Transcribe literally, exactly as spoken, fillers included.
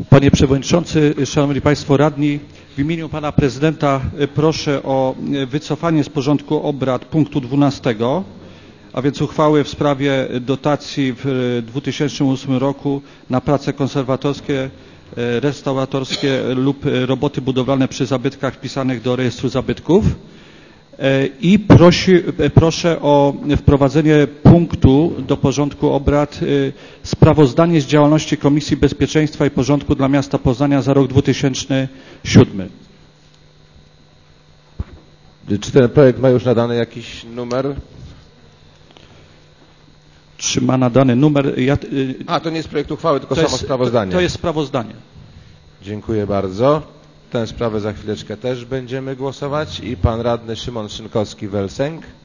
Panie Przewodniczący, Szanowni Państwo Radni, w imieniu Pana Prezydenta proszę o wycofanie z porządku obrad punktu dwunastego, a więc uchwały w sprawie dotacji w dwa tysiące ósmym roku na prace konserwatorskie, restauratorskie lub roboty budowlane przy zabytkach wpisanych do rejestru zabytków. I prosi, proszę o wprowadzenie punktu do porządku obrad sprawozdanie z działalności Komisji Bezpieczeństwa i Porządku dla Miasta Poznania za rok dwa tysiące siódmy. Czy ten projekt ma już nadany jakiś numer? Czy ma nadany numer? Ja, A, to nie jest projekt uchwały, tylko to samo jest, sprawozdanie. To, to jest sprawozdanie. Dziękuję bardzo. Tę sprawę za chwileczkę też będziemy głosować. I pan radny Szymon Szynkowski-Welsenk.